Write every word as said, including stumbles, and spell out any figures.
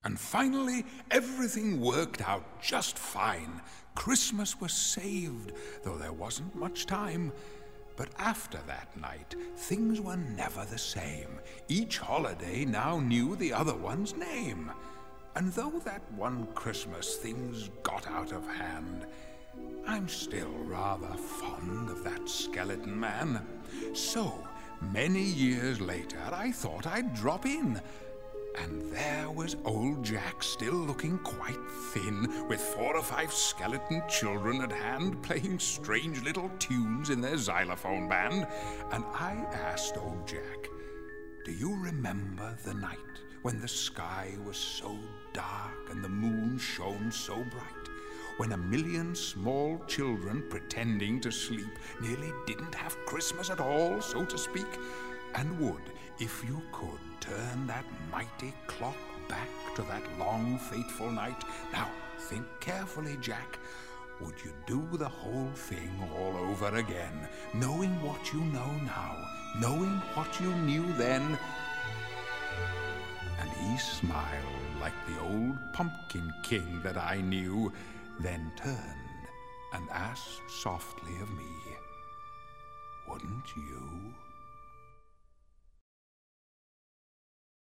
And finally, everything worked out just fine. Christmas was saved, though there wasn't much time. But after that night, things were never the same. Each holiday now knew the other one's name. And though that one Christmas things got out of hand, I'm still rather fond of that skeleton man. So, many years later, I thought I'd drop in. And there was old Jack, still looking quite thin, with four or five skeleton children at hand, playing strange little tunes in their xylophone band. And I asked old Jack, "Do you remember the night when the sky was so dark and the moon shone so bright? When a million small children, pretending to sleep, nearly didn't have Christmas at all, so to speak? And would, if you could, turn that mighty clock back to that long, fateful night? Now, think carefully, Jack. Would you do the whole thing all over again, knowing what you know now, knowing what you knew then?" And he smiled like the old pumpkin king that I knew, then turned and asked softly of me, "Wouldn't you?"